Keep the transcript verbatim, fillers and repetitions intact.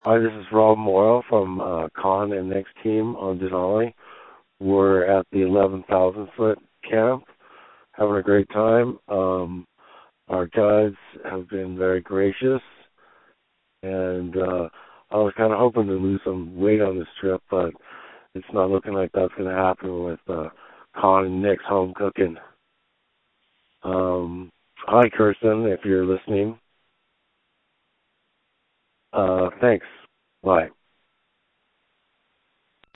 Hi, this is Rob Morrow from uh, Con and Nick's team on Denali. We're at the eleven thousand foot camp, having a great time. Um, our guides have been very gracious, and uh, I was kind of hoping to lose some weight on this trip, but it's not looking like that's going to happen with uh, Con and Nick's home cooking. Um, hi, Kirsten, if you're listening. Uh, thanks. Bye.